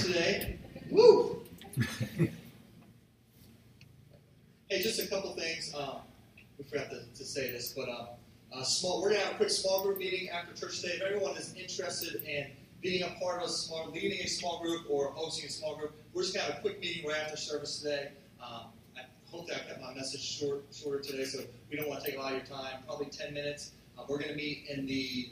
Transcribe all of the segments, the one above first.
today. Woo! Hey, just a couple things. We forgot to say this, but we're going to have a quick small group meeting after church today. If everyone is interested in being a part of leading a small group or hosting a small group, we're just going to have a quick meeting right after service today. Hopefully I kept my message shorter today, so we don't want to take a lot of your time. Probably 10 minutes. We're going to meet in the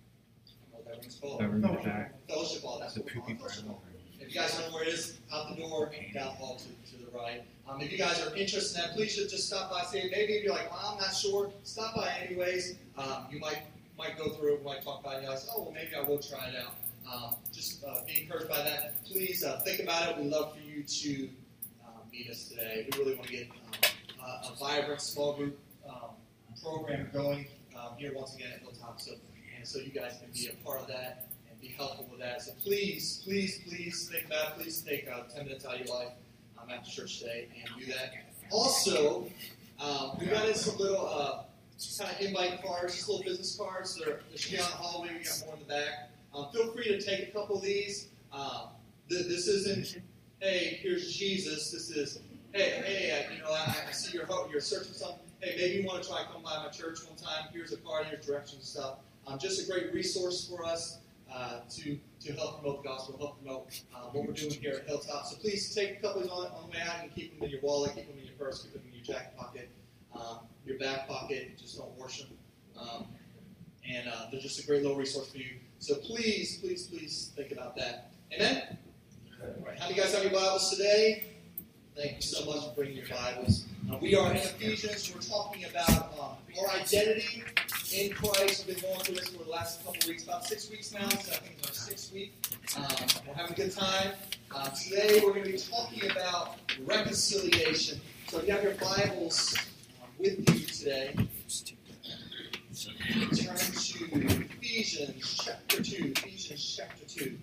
Fellowship Hall. That's what we're calling Fellowship Hall. If you guys know where it is, out the door, down the hall to the right. If you guys are interested in that, please just stop by. Say, maybe if you're like, well, I'm not sure, stop by anyways. You might go through it, might talk about it, and you're like, oh, well, maybe I will try it out. Just be encouraged by that. Please think about it. We'd love for you to meet us today. We really want to get a vibrant small group program going here once again at Hilltop. So you guys can be a part of that and be helpful with that. So please think about it. Please take 10 minutes out of your life after church today and do that. Also, we got in some little kind of invite cards, just little business cards. They should be on the hallway. We got more in the back. Feel free to take a couple of these. This isn't, hey, here's Jesus. This is, hey, I see you're searching for something. Hey, maybe you want to try to come by my church one time. Here's a card, here's directions and stuff. Just a great resource for us to help promote the gospel, help promote what we're doing here at Hilltop. So please take a couple of these on the way out and keep them in your wallet, keep them in your purse, keep them in your jacket pocket, your back pocket. Just don't wash them. And they're just a great little resource for you. So please think about that. Amen? All right. How many guys have your Bibles today? Thank you so much for bringing your Bibles. We are in Ephesians. We're talking about our identity in Christ. We've been going through this for the last couple of weeks, about 6 weeks now. So I think it's our 6th week. We're having a good time. Today we're going to be talking about reconciliation. So if you have your Bibles with you today, turn to Ephesians chapter 2. Ephesians chapter 2.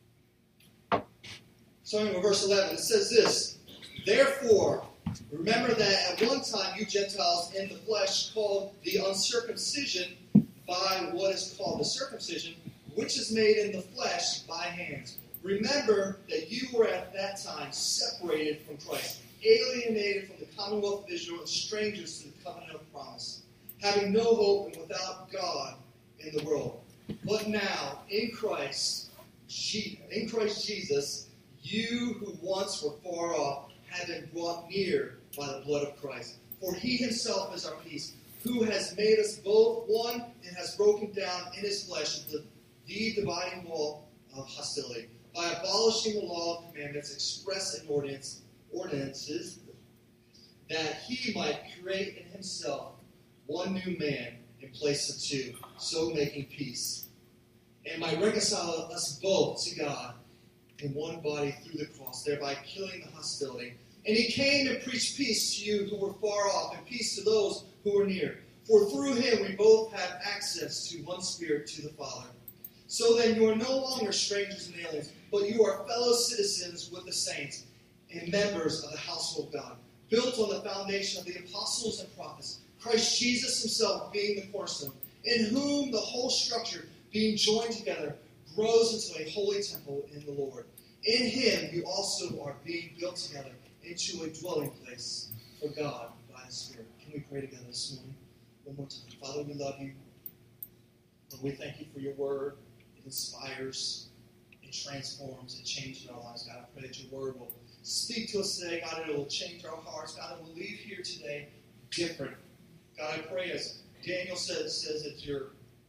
Starting with verse 11, it says this: Therefore, remember that at one time you Gentiles in the flesh called the uncircumcision by what is called the circumcision, which is made in the flesh by hands. Remember that you were at that time separated from Christ, alienated from the commonwealth of Israel, and strangers to the covenant of promise, having no hope and without God in the world. But now, in Christ Jesus, you who once were far off have been brought near by the blood of Christ. For he himself is our peace, who has made us both one and has broken down in his flesh the dividing wall of hostility, by abolishing the law of commandments expressed in ordinances, that he might create in himself one new man in place of two, so making peace, and might reconcile us both to God in one body through the cross, thereby killing the hostility. And he came and preached peace to you who were far off, and peace to those who were near. For through him we both have access to one Spirit, to the Father. So then you are no longer strangers and aliens, but you are fellow citizens with the saints and members of the household of God, built on the foundation of the apostles and prophets, Christ Jesus himself being the cornerstone, in whom the whole structure, being joined together, grows into a holy temple in the Lord. In him you also are being built together into a dwelling place for God by the Spirit. Can we pray together this morning? One more time. Father, we love you. Lord, we thank you for your word. It inspires, it transforms, it changes our lives. God, I pray that your word will speak to us today. God, it will change our hearts. God, it will leave here today different. God, I pray as Daniel says that your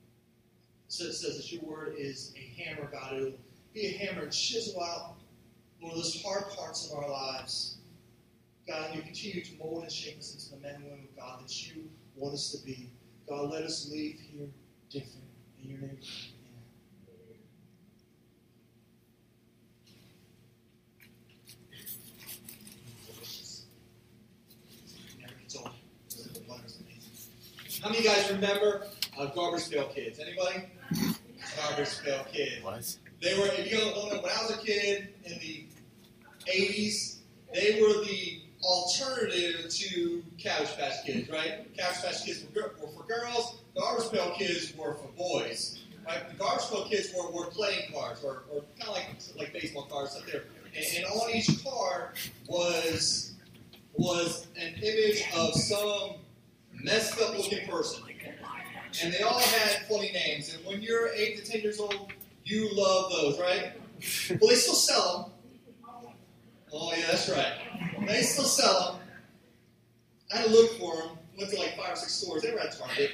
word is a hammer, God. It will be a hammer and chisel out, Lord, those hard parts of our lives. God, and you continue to mold and shape us into the men and women of God that you want us to be. God, let us leave here different. In your name, amen. How many of you guys remember Garbage Pail Kids? Anybody? Garbage Pail Kids. What? They were, if you don't know, when I was a kid in the 80s, they were the alternative to Cabbage Patch Kids, right? Cabbage Patch Kids were for girls, Garbage Pail Kids were for boys, right? The Garberville kids were playing cards, or kind of like baseball cards up there. And on each card was an image of some messed up looking person. And they all had funny names. And when you're 8 to 10 years old, you love those, right? Well, they still sell them. Oh, yeah, that's right. They still sell them. I had to look for them. Went to like 5 or 6 stores. They were at Target.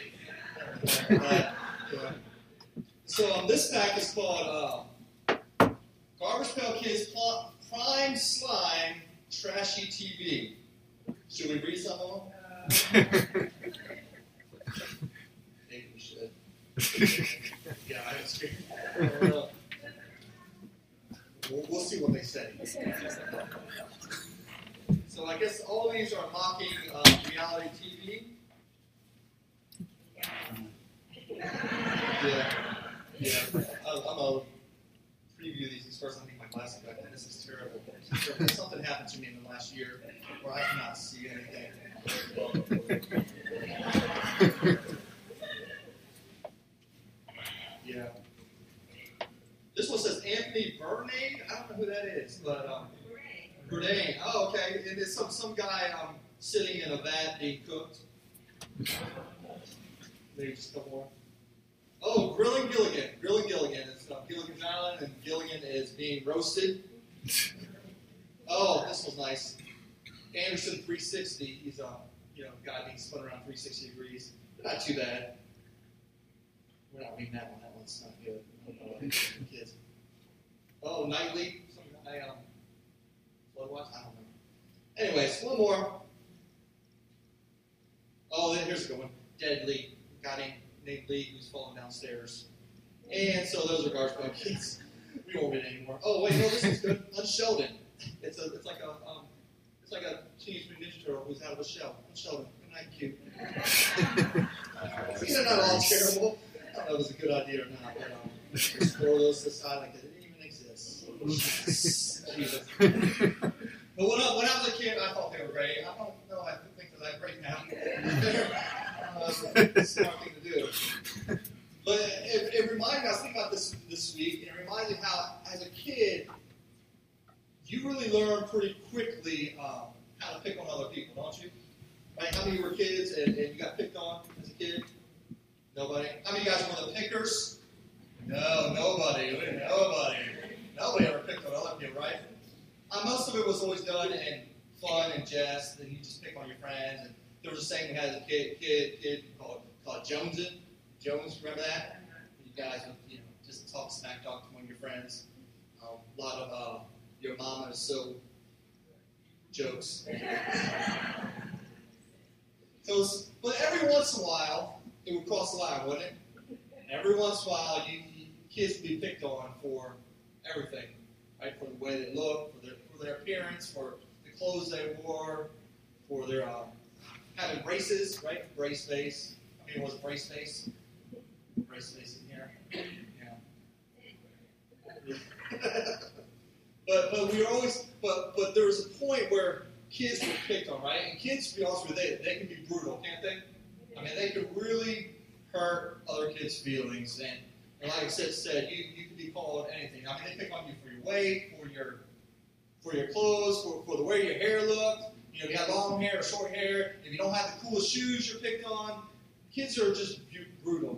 Yeah. So this pack is called Garbage Pail Kids Prime Slime Trashy TV. Should we read some of them? Maybe we should. Yeah, I don't know. We'll see what they say. So I guess all these are mocking reality TV. Yeah. I'm gonna preview these first. I think my glasses back then. This is terrible. Something happened to me in the last year where I cannot see anything. Yeah. This one says Anthony Bourdain. I don't know who that is, but Bourdain. Oh, okay. And it's some guy sitting in a vat being cooked. Maybe just a couple more. Oh, Grilling Gilligan. Grilling Gilligan. It's Gilligan's Island, and Gilligan is being roasted. Oh, this was nice. Anderson 360. He's a guy being spun around 360 degrees. Not too bad. We're not reading that one. That one's not good. Kids. Oh, Nightly. Some guy. Bloodwatch. I don't know. Anyways, one more. Oh, here's a good one. Dead Lee. Guy named Lee who's falling downstairs. And so those are Garbage Pail Kids. We won't read it anymore. Oh wait, no, this one's good. Unsheldon. It's like a Teenage Mutant Ninja Turtle who's out of a shell. Unsheldon. Good night, cute. These are not all terrible. I don't know if it was a good idea or not, but just throw those to the side like they didn't even exist. Jesus. But when I was a kid, I thought they were great. I don't know if I think they're that great now. It's a smart thing to do. But it reminded me, I was thinking about this week, and it reminded me how, as a kid, you really learn pretty quickly how to pick on other people, don't you? Right? How many of you were kids and you got picked on as a kid? Nobody? How many of you guys were the pickers? No, nobody. Nobody ever picked on other people, right? Most of it was always done in fun and jest, and you just pick on your friends. And there was a saying we had as a kid called Jonesin'. Jones, remember that? You guys would, just talk smack talk to one of your friends. A lot of your mama is so jokes. But every once in a while, it would cross the line, wouldn't it? Every once in a while, kids would be picked on for everything, right? For the way they look, for their appearance, for the clothes they wore, for their having braces, right? Brace face. I mean, it was brace face. Brace face in here. Yeah. But we were always, but there was a point where kids were picked on, right? And kids, to be honest with you, they can be brutal, can't they? I mean, they can really hurt other kids' feelings, and like I said, you can be called anything. I mean, they pick on you for your weight, for your clothes, for the way your hair looked. If you got long hair or short hair, if you don't have the coolest shoes, you're picked on. Kids are just brutal.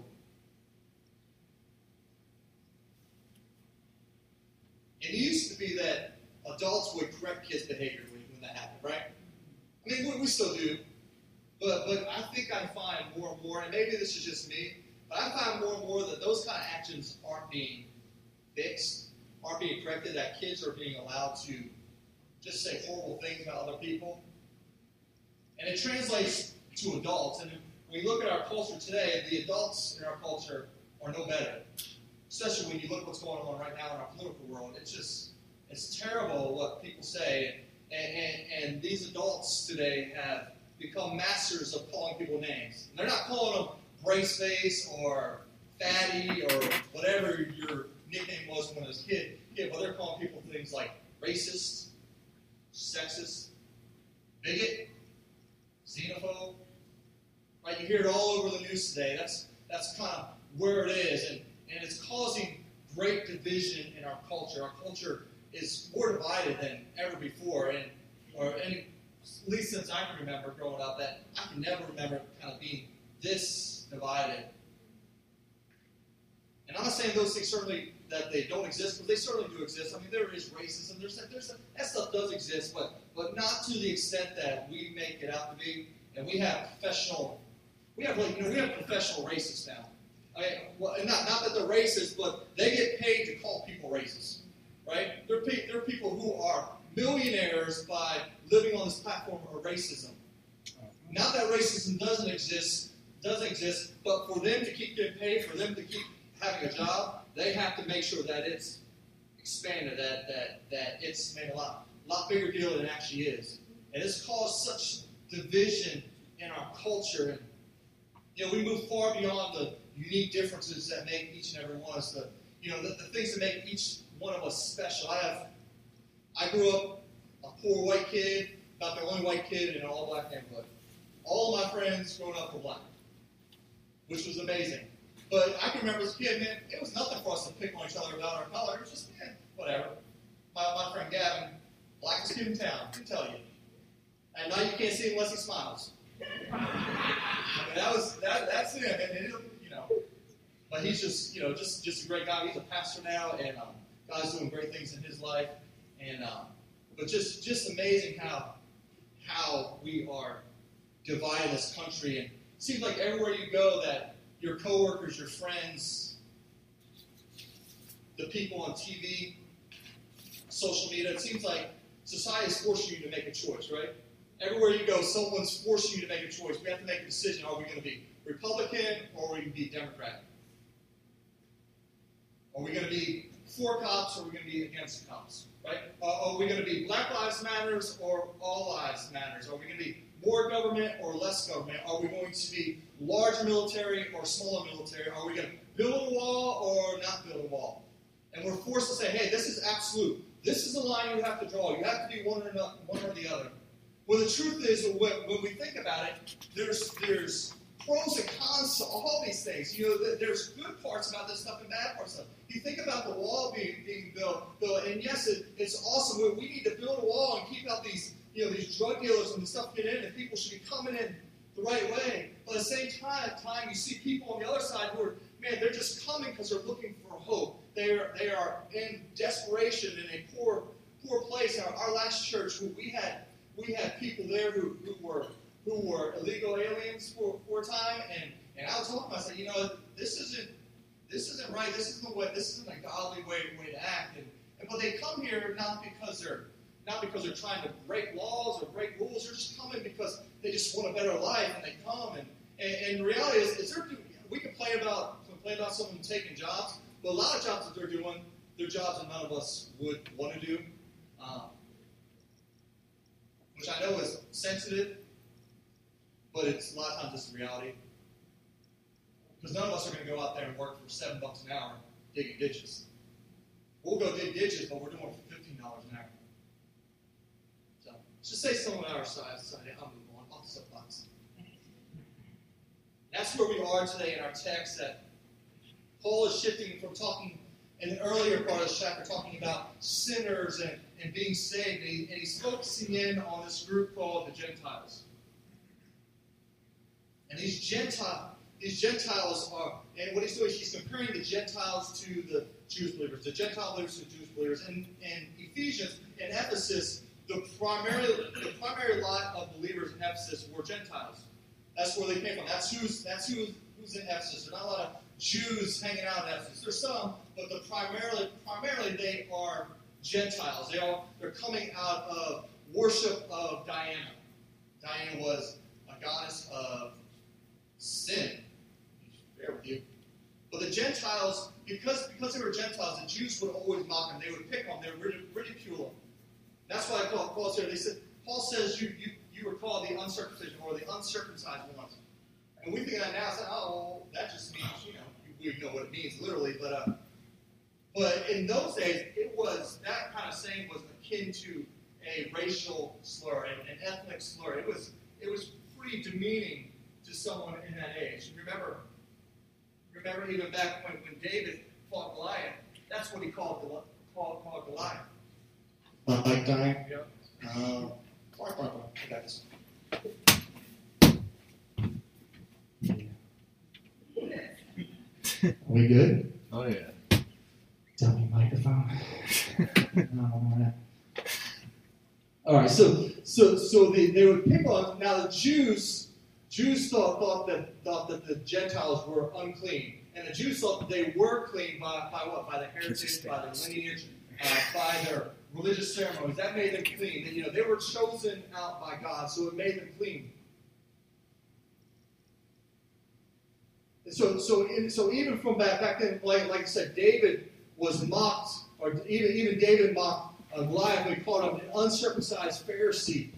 It used to be that adults would correct kids' behavior when that happened, right? I mean, we still do. But I think I find more and more, and maybe this is just me, but I find more and more that those kind of actions aren't being fixed, aren't being corrected, that kids are being allowed to just say horrible things about other people. And it translates to adults. And when you look at our culture today, the adults in our culture are no better. Especially when you look at what's going on right now in our political world. It's terrible what people say. And these adults today have become masters of calling people names. And they're not calling them brace face or fatty or whatever your nickname was when I was a kid. Yeah, but they're calling people things like racist, sexist, bigot, xenophobe. Right? You hear it all over the news today. That's kind of where it is. and it's causing great division in our culture. Our culture is more divided than ever before, at least since I can remember growing up, that I can never remember kind of being this divided. And I'm not saying those things certainly that they don't exist, but they certainly do exist. I mean, there is racism. That stuff does exist, but not to the extent that we make it out to be. And we have professional racists now. I mean, well, not that they're racist, but they get paid to call people racist, right? There are people who are millionaires by living on this platform of racism. Not that racism doesn't exist, but for them to keep getting paid, for them to keep having a job, they have to make sure that it's expanded, that it's made a lot bigger deal than it actually is. And it's caused such division in our culture. And, we move far beyond the unique differences that make each and every one of us, the things that make each one of us special. I grew up a poor white kid, about the only white kid in an all-black neighborhood. All of my friends growing up were black, which was amazing. But I can remember as a kid, man, it was nothing for us to pick on each other about our color. It was just, whatever. My friend Gavin, blackest kid in town, I can tell you. And now you can't see him unless he smiles. I mean, that's him. And but he's just a great guy. He's a pastor now, and God's doing great things in his life. And but just amazing how we are dividing this country. And it seems like everywhere you go that your coworkers, your friends, the people on TV, social media, it seems like society is forcing you to make a choice, right? Everywhere you go, someone's forcing you to make a choice. We have to make a decision. Are we going to be Republican or are we going to be Democrat? Are we going to be for cops or are we going to be against cops? Right? Are we going to be Black Lives Matters or All Lives Matters? Are we going to be more government or less government? Are we going to be larger military or smaller military? Are we going to build a wall or not build a wall? And we're forced to say, hey, this is absolute. This is the line you have to draw. You have to be one or the other. Well, the truth is, when we think about it, there's pros and cons to all these things. There's good parts about this stuff and bad parts of it. You think about the wall being built, and yes, it's awesome. We need to build a wall and keep out these drug dealers and the stuff get in, and people should be coming in the right way. But at the same time, you see people on the other side who are, they're just coming because they're looking for hope. They are in desperation in a poor place. Our last church, we had people there who were illegal aliens for a time, and I was talking about, I said, this isn't right. This isn't a godly way to act. But they come here not because they're trying to break laws or break rules. They're just coming because they just want a better life, and they come. And the reality is we complain about someone taking jobs, but a lot of jobs that they're doing, they're jobs that none of us would want to do, which I know is sensitive, but it's a lot of times it's the reality. Because none of us are going to go out there and work for $7 an hour digging ditches. We'll go dig ditches, but we're doing it for $15 an hour. So let's just say someone on our side, I'll move on, off the soapbox. That's where we are today in our text, that Paul is shifting from talking in the earlier part of this chapter, talking about sinners and being saved, and he's focusing in on this group called the Gentiles. And these Gentiles are, and what he's doing is he's comparing the Gentiles to the Jewish believers, the Gentile believers to the Jewish believers. In Ephesians, in Ephesus, the primary lot of believers in Ephesus were Gentiles. That's where they came from. That's who's in Ephesus. There's not a lot of Jews hanging out in Ephesus. There's some, but primarily they are Gentiles. They're coming out of worship of Diana. Diana was a goddess of sin. Bear with you. But the Gentiles, because they were Gentiles, the Jews would always mock them. They would pick on them. They would ridicule them. That's why Paul said, Paul says you were called the uncircumcision or the uncircumcised ones. And we think of that now, say, oh, that just means, we know what it means literally, but in those days, that kind of saying was akin to a racial slur, an ethnic slur. It was pretty demeaning to someone in that age. Remember Remember, even back when David fought Goliath, that's what he called Goliath. Like dying? Yeah. I got this. Are we good? Oh, yeah. Dummy microphone. All right, so they would pick on. Now the Jews thought that the Gentiles were unclean, and the Jews thought that they were clean by what? By the heritage, by their lineage, by their religious ceremonies. That made them clean. They were chosen out by God, so it made them clean. And so even from back then, like I said, David was mocked, or even David mocked Goliath when he called him an uncircumcised Pharisee.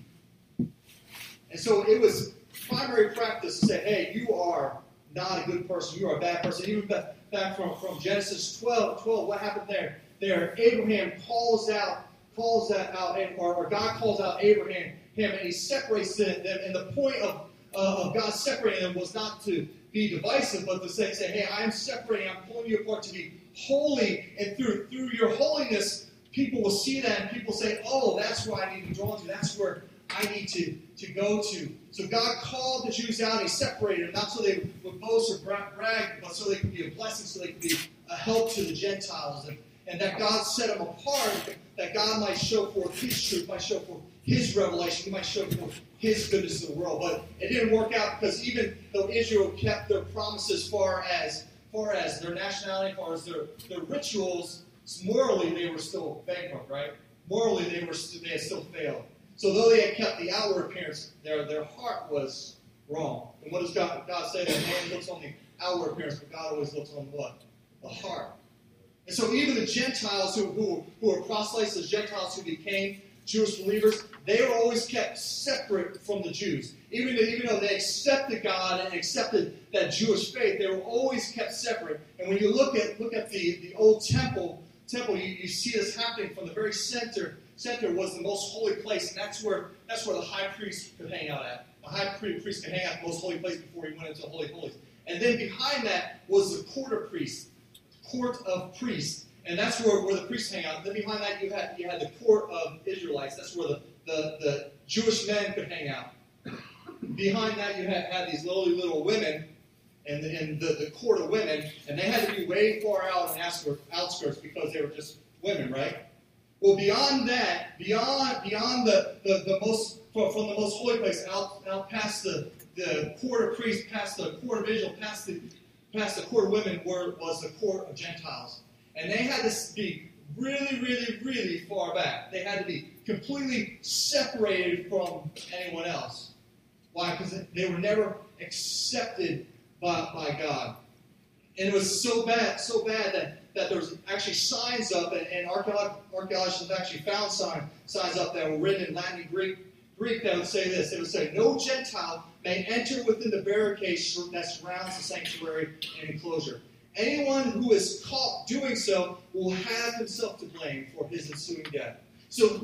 And so it was primary practice to say, hey, you are not a good person, you are a bad person. Even back from Genesis 12, what happened there? There, Abraham calls out, or God calls out Abraham, and he separates them. And the point of God separating them was not to be divisive, but to say, hey, I am separating, I'm pulling you apart to be holy, and through your holiness, people will see that, and people say, oh, that's where I need to be drawn to, that's where I need to go to. So God called the Jews out, and he separated them, not so they would boast or brag, but so they could be a blessing, so they could be a help to the Gentiles, and that God set them apart, that God might show forth his truth, might show forth his revelation, he might show forth his goodness in the world. But it didn't work out, because even though Israel kept their promises as far as their nationality, as far as their rituals, morally they were still bankrupt, right? Morally they had still failed. So though they had kept the outward appearance, their heart was wrong. And what does God say? That man looks on the outward appearance, but God always looks on what? The heart. And so even the Gentiles who were proselytes, the Gentiles who became Jewish believers, they were always kept separate from the Jews. Even though they accepted God and accepted that Jewish faith, they were always kept separate. And when you look at the old temple, you see this happening. From the very center was the most holy place, and that's where the high priest could hang out at. The high priest could hang out at the most holy place before he went into the Holy of Holies. And then behind that was the court of priests. And that's where the priests hang out. Then behind that you had the court of Israelites. That's where the Jewish men could hang out. Behind that you had these lowly little women, and the court of women, and they had to be way far out on the outskirts because they were just women, right? Well, beyond that, beyond the most from the most holy place out past the court of priests, past the court of Israel, past the court of women, was the court of Gentiles. And they had to be really, really, really far back. They had to be completely separated from anyone else. Why? Because they were never accepted by God. And it was so bad that there was actually signs up, and archaeologists have actually found signs up that were written in Latin and Greek that would say this. It would say, no Gentile may enter within the barricade that surrounds the sanctuary and enclosure. Anyone who is caught doing so will have himself to blame for his ensuing death. So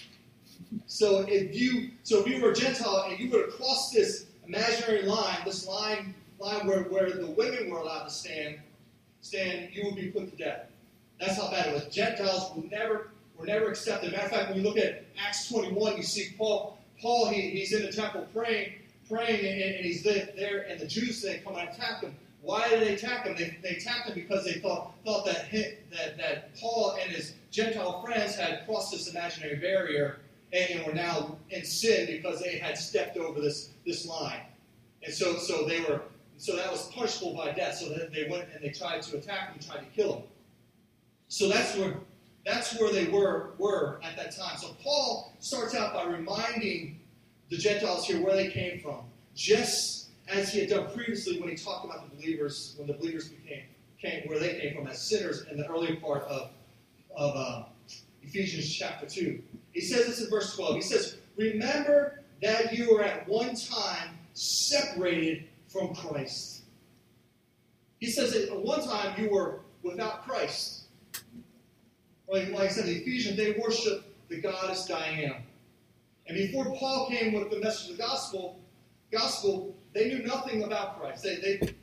if you were a Gentile and you were to cross this imaginary line, this line where the women were allowed to stand, you would be put to death. That's how bad it was. Gentiles were never accepted. Matter of fact, when you look at Acts 21, you see Paul he's in the temple praying, and he's there, and the Jews come and attack him. Why did they attack him? They attacked him because they thought that Paul and his Gentile friends had crossed this imaginary barrier and were now in sin because they had stepped over this line. And so that was punishable by death. So that they went and they tried to attack him, tried to kill him. So that's where they were at that time. So Paul starts out by reminding the Gentiles here where they came from, just as he had done previously when he talked about the believers, when the believers came where they came from as sinners in the earlier part of Ephesians chapter 2. He says this in verse 12. He says, remember that you were at one time separated from Christ. He says that at one time you were without Christ. Like I said, the Ephesians, they worshiped the goddess Diana. And before Paul came with the message of the gospel, they knew nothing about Christ.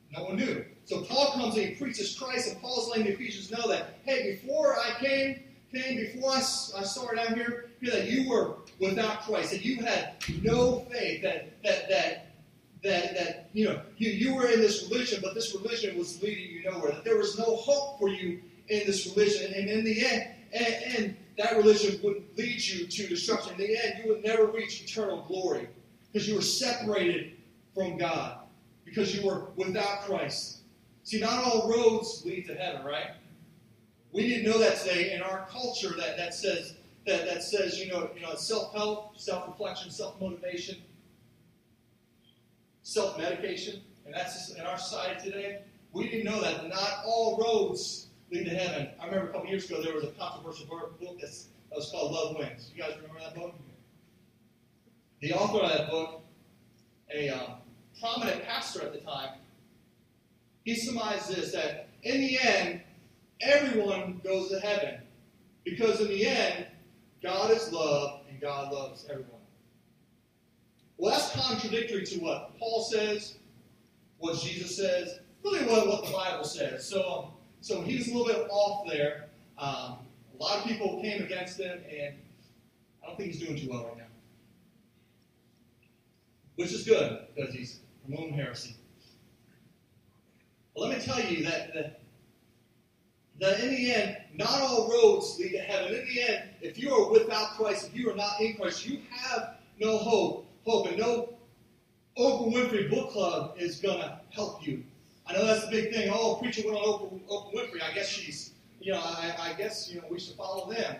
No one knew. So Paul comes and he preaches Christ, and Paul's letting the Ephesians know that, hey, before I came, before I started out here, that you were without Christ, that you had no faith, that you were in this religion, but this religion was leading you nowhere, that there was no hope for you in this religion, and in the end, and that religion would lead you to destruction. In the end, you would never reach eternal glory because you were separated from God, because you were without Christ. See, not all roads lead to heaven, right? We need to know that today in our culture that says self-help, self-reflection, self-motivation, self-medication, and that's just in our society today. We need to know that not all roads lead to heaven. I remember a couple years ago there was a controversial book that was called Love Wins. You guys remember that book? The author of that book, a prominent pastor at the time, he surmised this, that in the end, everyone goes to heaven. Because in the end, God is love and God loves everyone. Well, that's contradictory to what Paul says, what Jesus says, really what the Bible says. So he was a little bit off there. A lot of people came against him, and I don't think he's doing too well right now. Which is good, because he's promoting heresy. But let me tell you that in the end, not all roads lead to heaven. In the end, if you are without Christ, if you are not in Christ, you have no hope. And no Oprah Winfrey book club is going to help you. I know that's the big thing. Oh, preacher went on Oprah Winfrey. I guess she's, I guess we should follow them.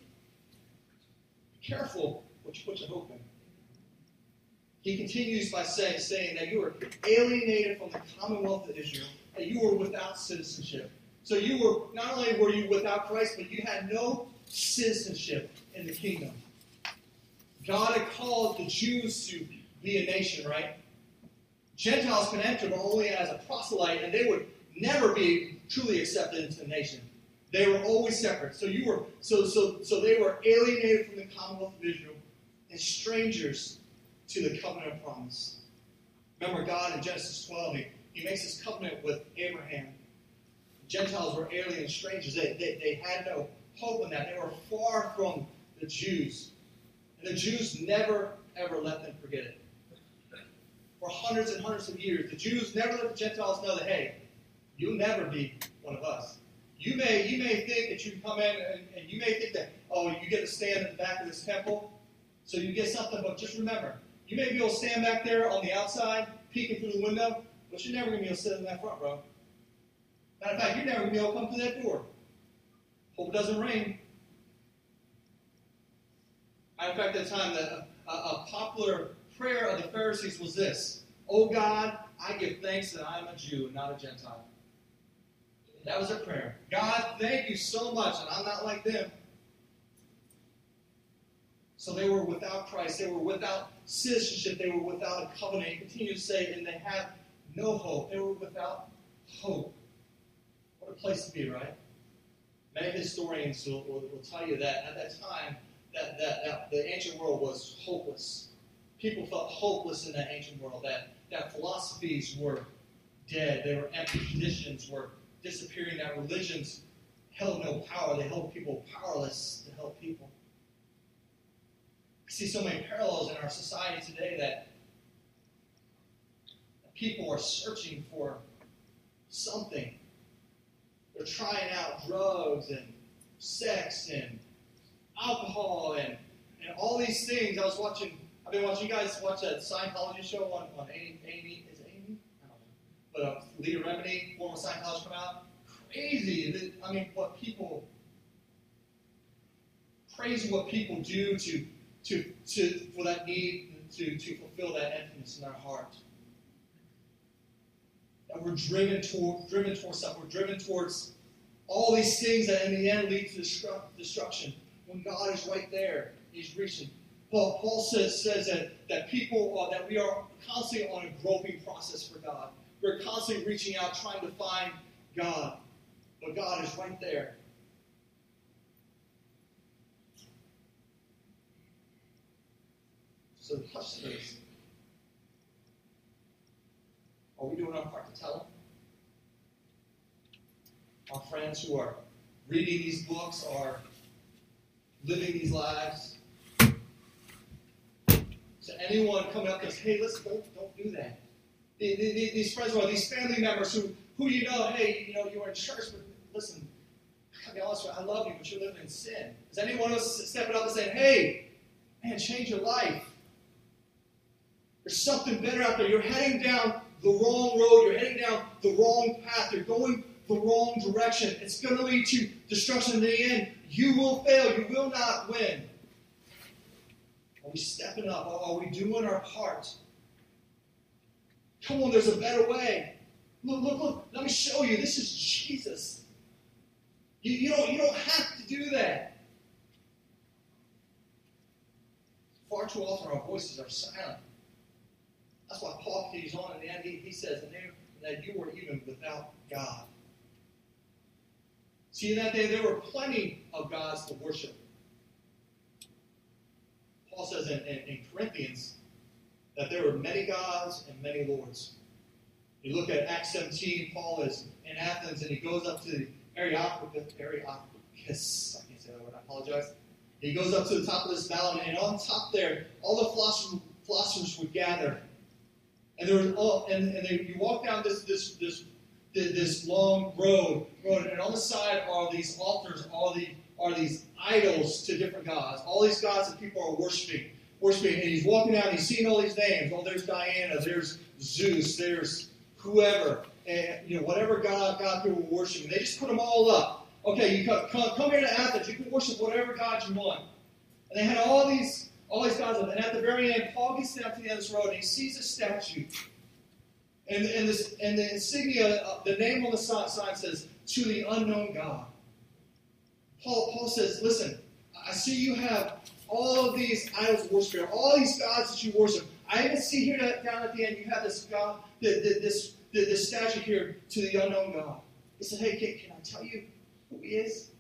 Be careful what you put your hope in. He continues by saying that you were alienated from the commonwealth of Israel, that you were without citizenship. So not only were you without Christ, but you had no citizenship in the kingdom. God had called the Jews to be a nation, right? Gentiles can enter, but only as a proselyte, and they would never be truly accepted into the nation. They were always separate. So they were alienated from the commonwealth of Israel and strangers to the covenant of promise. Remember, God in Genesis 12, He makes this covenant with Abraham. Gentiles were alien strangers. They had no hope in that. They were far from the Jews. And the Jews never, ever let them forget it. For hundreds and hundreds of years, the Jews never let the Gentiles know that, hey, you'll never be one of us. You may think that you come in and you may think that, oh, you get to stand at the back of this temple, so you get something, but just remember, you may be able to stand back there on the outside, peeking through the window, but you're never going to be able to sit in that front row. Matter of fact, you're never going to be able to come through that door. Hope it doesn't rain. Matter of fact, at the time, a popular prayer of the Pharisees was this: "Oh God, I give thanks that I'm a Jew and not a Gentile." That was their prayer. God, thank you so much, and I'm not like them. So they were without Christ. They were without citizenship. They were without a covenant. He continued to say, and they had no hope. They were without hope. What a place to be, right? Many historians will tell you that at that time, that the ancient world was hopeless. People felt hopeless in that ancient world, that philosophies were dead. They were empty. Traditions were disappearing, that religions held no power. They held people powerless to help people. I see so many parallels in our society today that people are searching for something. They're trying out drugs and sex and alcohol and all these things. I've been watching, you guys watch that Scientology show on A&E? Is it A&E? I don't know. But Leader Remini, former Scientologist, come out. Crazy. Crazy what people do for that need to fulfill that emptiness in their heart. That we're driven towards something. We're driven towards all these things that in the end lead to destruction. When God is right there, He's reaching. Paul says that people that we are constantly on a groping process for God. We're constantly reaching out, trying to find God, but God is right there. So hush this. Are we doing our part to tell Him? our friends who are reading these books are living these lives. So anyone coming up and says, hey, listen, don't do that. These friends or these family members who you know, hey, you know, you were in church, but listen, I'll be honest with you, I love you, but you're living in sin. Is anyone else stepping up and saying, hey, man, change your life? There's something better out there. You're heading down the wrong road. You're heading down the wrong path. You're going the wrong direction. It's going to lead to destruction in the end. You will fail. You will not win. Are we stepping up? Are we doing our part? Come on, there's a better way. Look. Let me show you. This is Jesus. You don't have to do that. Far too often our voices are silent. That's why Paul continues on in the end. He says, and that you were even without God. See, in that day there were plenty of gods to worship. Paul says in Corinthians that there were many gods and many lords. You look at Acts 17, Paul is in Athens and he goes up to the Areopagus. I can't say that word, I apologize. He goes up to the top of this mountain, and on top there, all the philosophers would gather. And there was you walk down this long road, and on the side are these altars, are these idols to different gods. All these gods that people are worshiping. And he's walking down, and he's seeing all these names. Oh, there's Diana, there's Zeus, there's whoever, and whatever god people were worshiping. They just put them all up. Okay, you come here to Athens. You can worship whatever god you want. And they had all these gods. And at the very end, Paul gets down to the end of this road, and he sees a statue. And the insignia, the name on the sign says, "To the unknown God." Paul says, listen, I see you have all of these idols worshiping, all these gods that you worship. I even see here down at the end, you have this God, this statue here, to the unknown God. He said, hey, can I tell you who he is?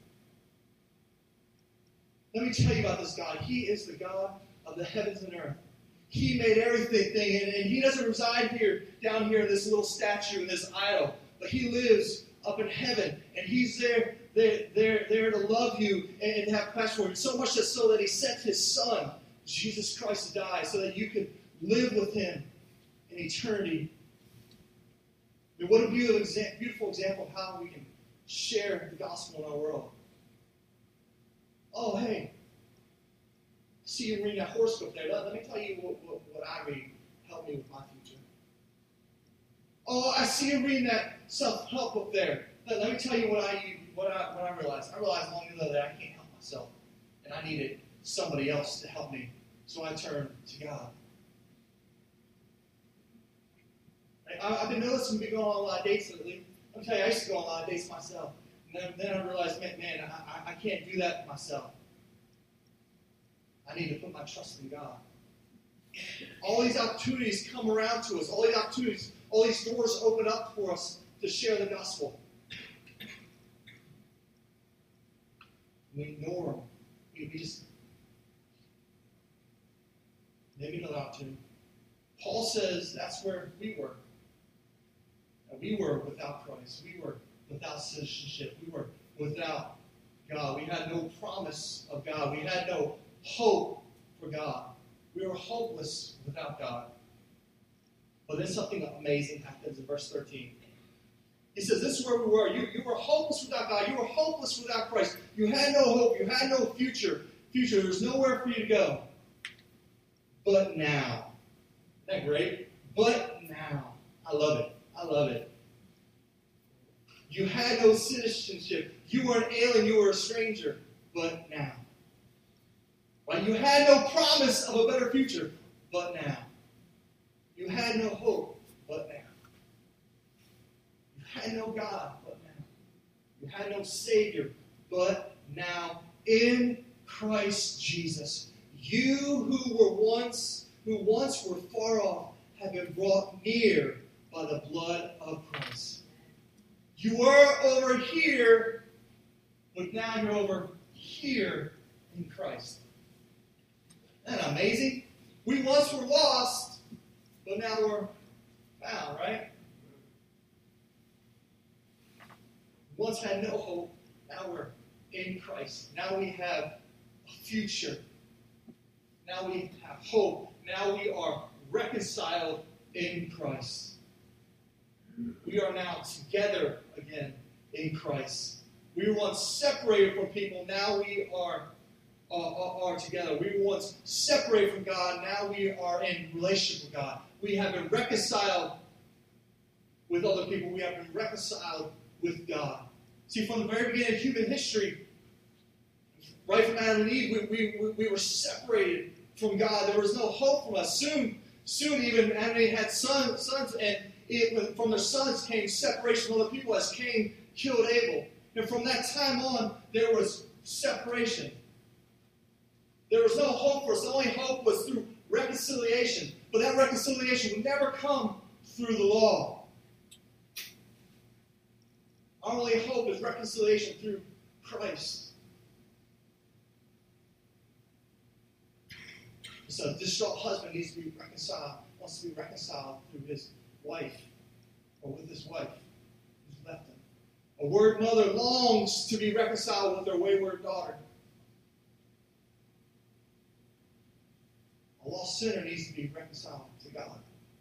Let me tell you about this God. He is the God of the heavens and earth. He made everything, and he doesn't reside down here in this little statue, in this idol, but he lives up in heaven, and he's there to love you and to have compassion for you. So much so that he sent his son, Jesus Christ, to die so that you could live with him in eternity. I mean, what a beautiful example of how we can share the gospel in our world. Oh, hey, see you reading that horoscope there. Let me tell you what I read. Help me with my future. Oh, I see you reading that self-help book there. Let me tell you what I realized. I realized long ago that I can't help myself, and I needed somebody else to help me. So I turned to God. I've been noticing me going on a lot of dates lately. Let me tell you, I used to go on a lot of dates myself. And then I realized, man, I can't do that for myself. I need to put my trust in God. All these opportunities come around to us. All these opportunities, all these doors open up for us to share the gospel. We ignore them. We just maybe another opportunity. Paul says that's where we were. We were without Christ. We were without citizenship. We were without God. We had no promise of God. We had no hope for God. We were hopeless without God. But then something amazing happens in verse 13. He says, this is where we were. You were hopeless without God. You were hopeless without Christ. You had no hope. You had no future. There was nowhere for you to go. But now. Isn't that great? But now. I love it. I love it. You had no citizenship. You were an alien. You were a stranger. But now. Right? You had no promise of a better future. But now. You had no hope. But now. You had no God. But now. You had no Savior. But now. In Christ Jesus. You who once were far off have been brought near by the blood of Christ. You were over here, but now you're over here in Christ. Isn't that amazing? We once were lost, but now we're found, right? once had no hope. Now we're in Christ. Now we have a future. Now we have hope. Now we are reconciled in Christ. We are now together again in Christ. We were once separated from people. Now we are together. We were once separated from God. Now we are in relationship with God. We have been reconciled with other people. We have been reconciled with God. See, from the very beginning of human history, right from Adam and Eve, we were separated from God. There was no hope from us. Soon even Adam and Eve had sons, and from their sons came separation from other people as Cain killed Abel. And from that time on, there was separation. There was no hope for us. The only hope was through reconciliation. But that reconciliation would never come through the law. Our only hope is reconciliation through Christ. So a distraught husband needs to be reconciled, wants to be reconciled through his wife, or with his wife who's left him. A wayward mother longs to be reconciled with their wayward daughter. A lost sinner needs to be reconciled to God.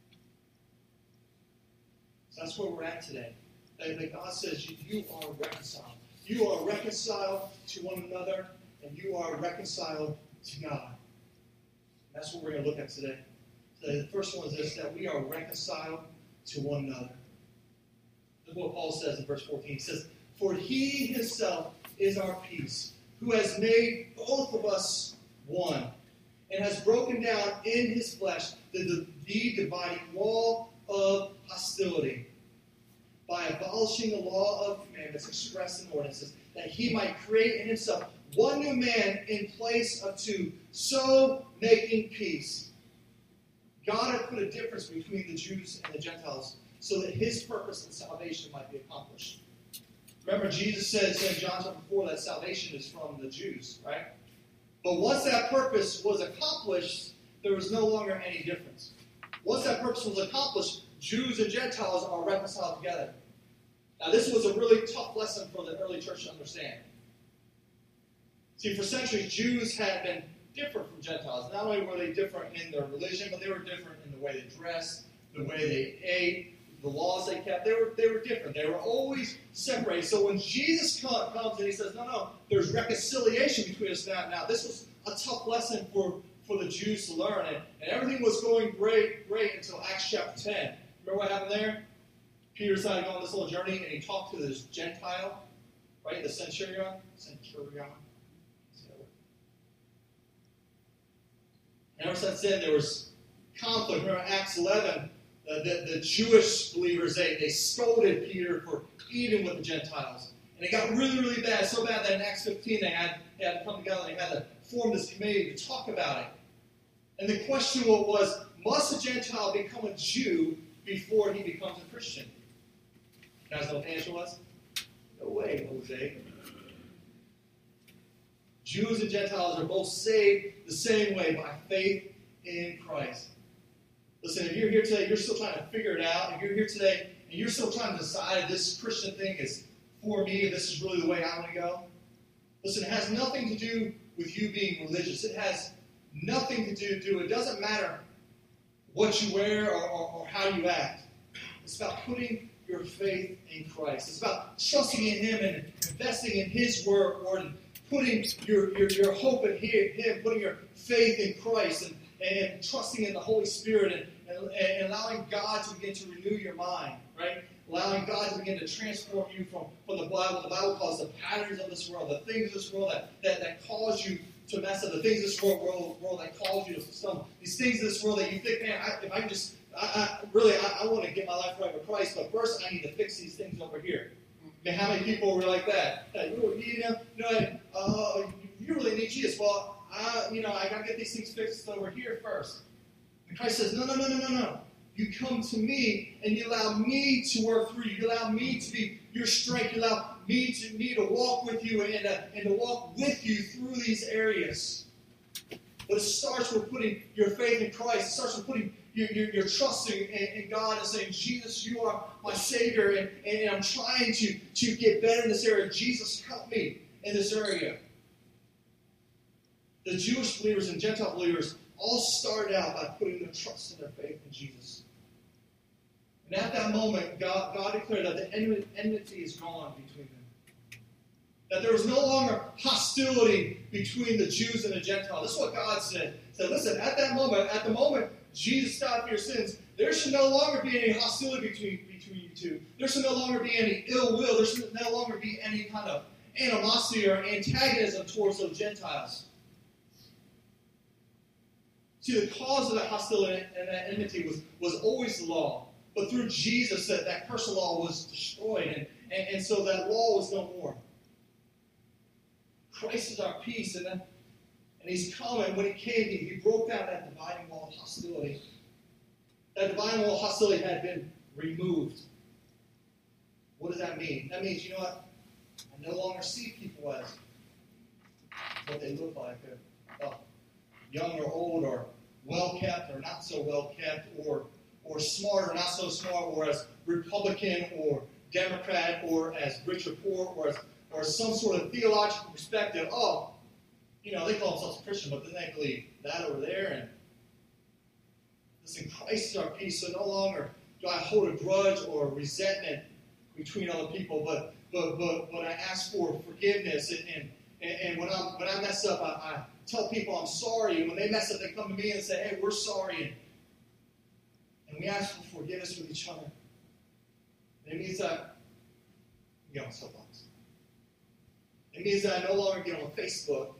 So that's where we're at today. That God says you are reconciled. You are reconciled to one another, and you are reconciled to God. That's what we're going to look at today. So the first one is this, that we are reconciled to one another. This is what Paul says in verse 14. He says, "For he himself is our peace, who has made both of us one, and has broken down in his flesh the dividing wall of hostility, by abolishing the law of commandments expressed in ordinances, that he might create in himself one new man in place of two, so making peace." God had put a difference between the Jews and the Gentiles so that his purpose in salvation might be accomplished. Remember, Jesus says in John chapter 4 that salvation is from the Jews, right? But once that purpose was accomplished, there was no longer any difference. Once that purpose was accomplished, Jews and Gentiles are reconciled together. Now, this was a really tough lesson for the early church to understand. See, for centuries, Jews had been different from Gentiles. Not only were they different in their religion, but they were different in the way they dressed, the way they ate, the laws they kept. They were different. They were always separated. So when Jesus comes and he says, no, there's reconciliation between us now. Now, this was a tough lesson for the Jews to learn. And everything was going great until Acts chapter 10. Remember what happened there? Peter decided to go on this little journey, and he talked to this Gentile, right? The centurion. And ever since then, there was conflict. Remember Acts 11, the Jewish believers, they scolded Peter for eating with the Gentiles. And it got really, really bad, so bad that in Acts 15 they had to come together and they had to form this committee to talk about it. And the question was, must a Gentile become a Jew before he becomes a Christian? You guys know what the answer was? No way, Jose. Jews and Gentiles are both saved the same way, by faith in Christ. Listen, if you're here today, you're still trying to figure it out. If you're here today and you're still trying to decide if this Christian thing is for me, if this is really the way I want to go, listen, it has nothing to do with you being religious. It has nothing to do. It doesn't matter what you wear or how you act. It's about putting your faith in Christ. It's about trusting in Him and investing in His word and putting your hope in Him, putting your faith in Christ and trusting in the Holy Spirit and allowing God to begin to renew your mind, right? Allowing God to begin to transform you from the Bible. The Bible calls the patterns of this world, the things of this world that cause you to mess up, the things of this world that cause you to stumble. These things of this world that you think, man, if I can just, I want to get my life right with Christ, but first I need to fix these things over here. I mean, how many people were like that? You really need Jesus. Well, I got to get these things fixed over here first. And Christ says, no. You come to me and you allow me to work through you. You allow me to be your strength. You allow me to walk with you and to walk with you through these areas. But it starts with putting your faith in Christ. It starts with putting you're trusting in God and saying, Jesus, you are my Savior, and I'm trying to get better in this area. Jesus, help me in this area. The Jewish believers and Gentile believers all started out by putting their trust and their faith in Jesus. And at that moment, God declared that the enmity is gone between them. That there was no longer hostility between the Jews and the Gentiles. This is what God said. He said, listen, at the moment Jesus died for your sins, there should no longer be any hostility between you two. There should no longer be any ill will. There should no longer be any kind of animosity or antagonism towards those Gentiles. See, the cause of that hostility and that enmity was always the law. But through Jesus, that curse of law was destroyed, and so that law was no more. Christ is our peace, and He's come, and when He came, He broke down that dividing wall of hostility. That dividing wall of hostility had been removed. What does that mean? That means, you know what? I no longer see people as what they look like. Young or old, or well-kept or not so well-kept, or smart or not so smart, or as Republican or Democrat, or as rich or poor, or some sort of theological perspective. Oh, they call themselves Christian, but then they believe that over there. And listen, Christ is our peace, so no longer do I hold a grudge or resentment between other people, but I ask for forgiveness, and when I mess up, I tell people I'm sorry, and when they mess up, they come to me and say, hey, we're sorry, and we ask for forgiveness with each other. And it means that get on soapbox. It means that I no longer get on Facebook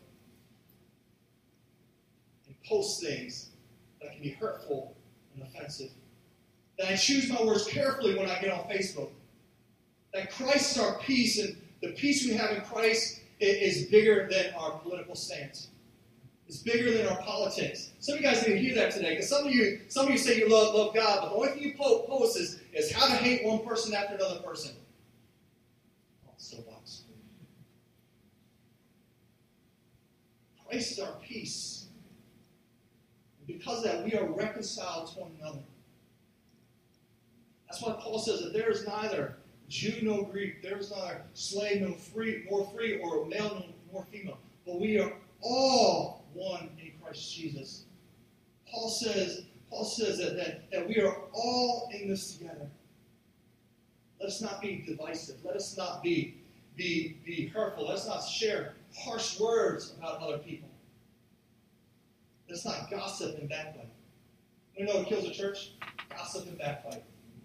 and post things that can be hurtful and offensive. That I choose my words carefully when I get on Facebook. That Christ is our peace, and the peace we have in Christ is bigger than our political stance. It's bigger than our politics. Some of you guys need to hear that today, because some of you say you love God, but the only thing you post is how to hate one person after another person. Oh, soapbox. Christ is our peace. And because of that, we are reconciled to one another. That's why Paul says that there is neither Jew nor Greek, there is neither slave nor free, or male nor female, but we are all one in Christ Jesus. Paul says that we are all in this together. Let us not be divisive. Let us not be hurtful. Let us not share harsh words about other people. Let us not gossip and backbite. You know what kills a church? Gossip and backbite.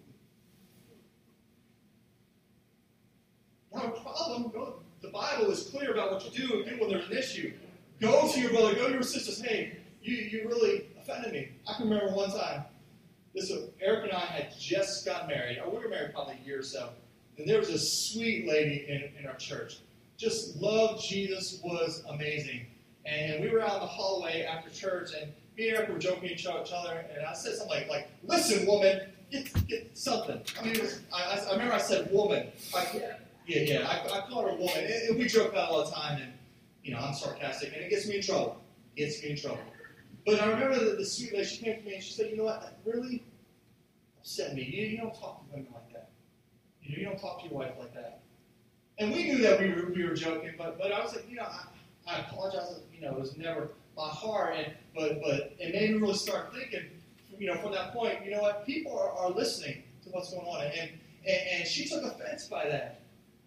Not a problem. The Bible is clear about what you do when there's an issue. Go to your brother, go to your sisters. Hey, you really offended me. I can remember one time, Eric and I had just gotten married. We were married probably a year or so. And there was a sweet lady in our church. Just loved Jesus, was amazing. And we were out in the hallway after church, and me and Eric were joking to each other, and I said something like listen, woman, get something. I mean, I remember I said woman. I called her a woman. And we joke about it all the time, and I'm sarcastic, and it gets me in trouble. But I remember the sweet lady, she came to me and she said, you know what, that really upset me. You don't talk to women like that. You don't talk to your wife like that. And we knew that we were joking, but I was like, I apologize. It was never my heart, but it made me really start thinking, from that point, you know what, people are listening to what's going on, and she took offense by that.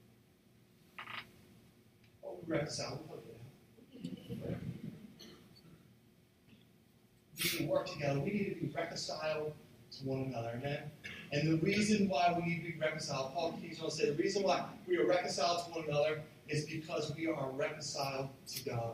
Oh, we reconciled. We need to work together. We need to be reconciled to one another, amen? And the reason why we need to be reconciled, Paul keeps on saying, the reason why we are reconciled to one another is because we are reconciled to God.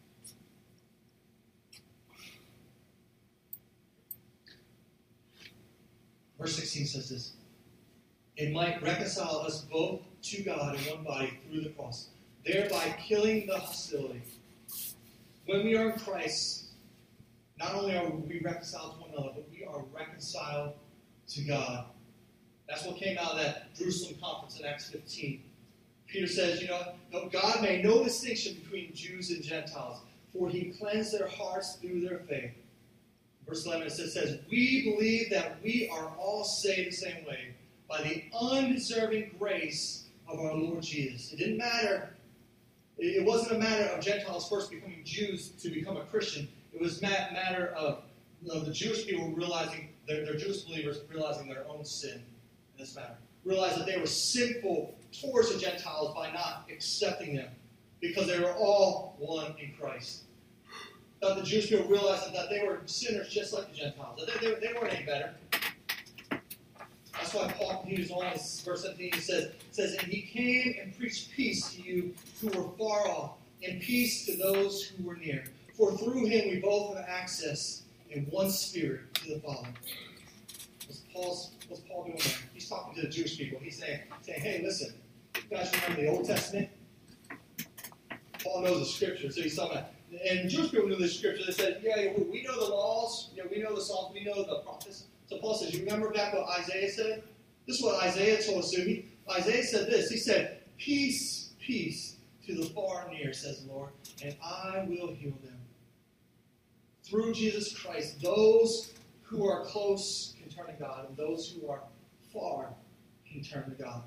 Verse 16 says this, it might reconcile us both to God in one body through the cross, thereby killing the hostility. When we are in Christ, not only are we reconciled to one another, but we are reconciled to God. That's what came out of that Jerusalem conference in Acts 15. Peter says, God made no distinction between Jews and Gentiles, for he cleansed their hearts through their faith. Verse 11 it says, we believe that we are all saved the same way, by the undeserving grace of our Lord Jesus. It didn't matter. It wasn't a matter of Gentiles first becoming Jews to become a Christian. It was a matter of the Jewish people realizing, their Jewish believers realizing their own sin in this matter. Realized that they were sinful towards the Gentiles by not accepting them, because they were all one in Christ. That the Jewish people realized that they were sinners just like the Gentiles. That they weren't any better. That's why Paul continues on in verse 17. He says, and he came and preached peace to you who were far off, and peace to those who were near. For through him we both have access in one spirit to the Father. What's Paul doing there? He's talking to the Jewish people. He's saying, hey, listen, you guys remember the Old Testament? Paul knows the Scripture, so he's talking about. And Jewish people knew the Scripture. They said, yeah, we know the laws, we know the Psalms, we know the prophets. So Paul says, you remember back what Isaiah said? This is what Isaiah told us. Isaiah said this. He said, peace, peace to the far and near, says the Lord, and I will heal them. Through Jesus Christ, those who are close can turn to God, and those who are far can turn to God.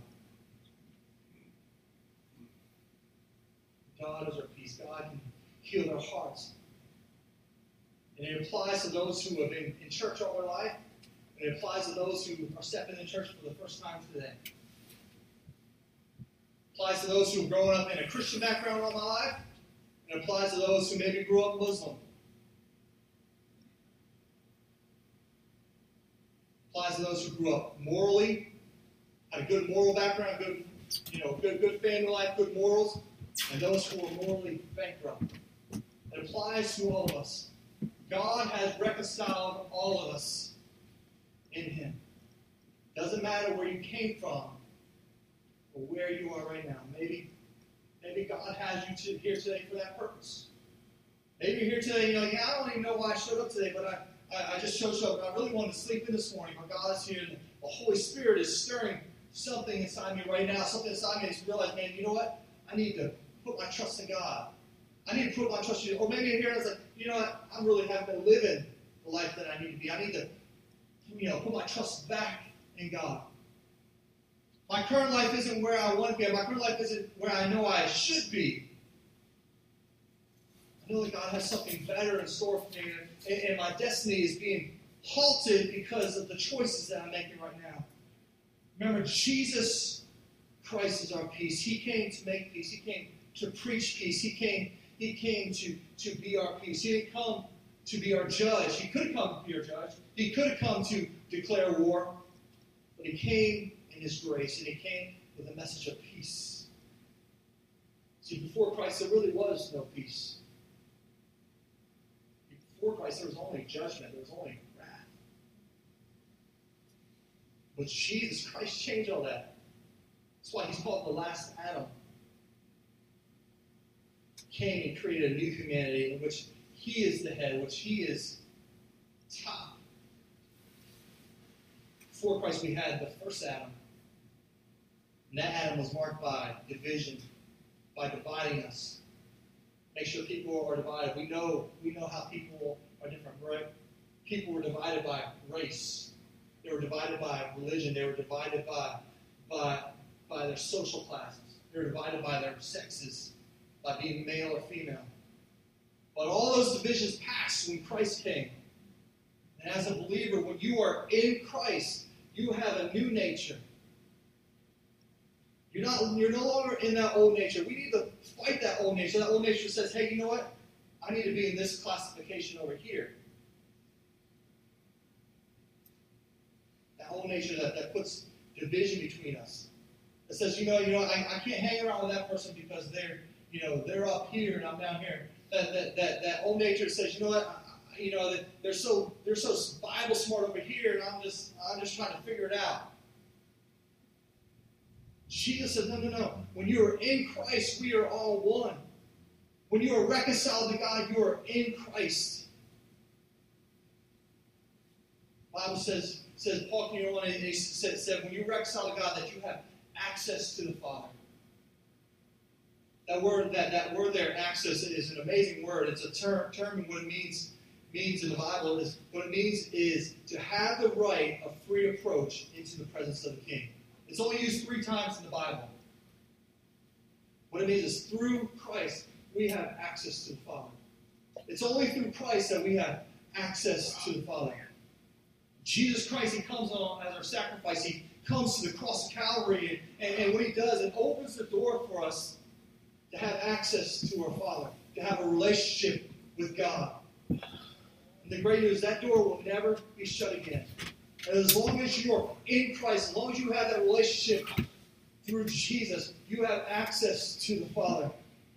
God is our peace. God can heal their hearts. And it applies to those who have been in church all their life. And it applies to those who are stepping in church for the first time today. It applies to those who have grown up in a Christian background all my life. And it applies to those who maybe grew up Muslim. It applies to those who grew up morally, had a good moral background, good family life, good morals, and those who are morally bankrupt. It applies to all of us. God has reconciled all of us in him. Doesn't matter where you came from or where you are right now. Maybe God has you here today for that purpose. Maybe you're here today, I don't even know why I showed up today, but I just showed up. I really wanted to sleep in this morning, but God is here, and the Holy Spirit is stirring something inside me right now. Something inside me is realizing, man, you know what? I need to put my trust in God. I need to put my trust in you. Or maybe you're here and it's like, you know what? I really haven't been living the life that I need to be. I need to put my trust back in God. My current life isn't where I want to be. My current life isn't where I know I should be. I know that God has something better in store for me, and my destiny is being halted because of the choices that I'm making right now. Remember, Jesus Christ is our peace. He came to make peace. He came to preach peace. He came to be our peace. He didn't come to be our judge. He could have come to be our judge. He could have come to declare war. But he came in his grace, and he came with a message of peace. See, before Christ, there really was no peace. Before Christ, there was only judgment. There was only wrath. But Jesus Christ changed all that. That's why he's called the last Adam. Came and created a new humanity in which he is the head, which he is top. Before Christ, we had the first Adam. And that Adam was marked by division, by dividing us. Make sure people are divided. We know how people are different, right? People were divided by race. They were divided by religion. They were divided by their social classes. They were divided by their sexes, by being male or female. But all those divisions passed when Christ came. And as a believer, when you are in Christ, you have a new nature. You're no longer in that old nature. We need to fight that old nature. That old nature says, hey, you know what? I need to be in this classification over here. That old nature that puts division between us. That says, I can't hang around with that person because they're up here and I'm down here. That old nature says, you know what? That they're so Bible smart over here, and I'm just trying to figure it out. Jesus says, no. When you are in Christ, we are all one. When you are reconciled to God, you are in Christ. The Bible says Paul came along and he said, when you reconcile to God, that you have access to the Father. That word there, access, is an amazing word. It's a term, and what it means means in the Bible is what it means is to have the right of free approach into the presence of the King. It's only used 3 times in the Bible. What it means is through Christ we have access to the Father. It's only through Christ that we have access to the Father. Jesus Christ, He comes on as our sacrifice. He comes to the cross of Calvary, and what He does, it opens the door for us to have access to our Father, to have a relationship with God. And the great news, that door will never be shut again. And as long as you're in Christ, as long as you have that relationship through Jesus, you have access to the Father.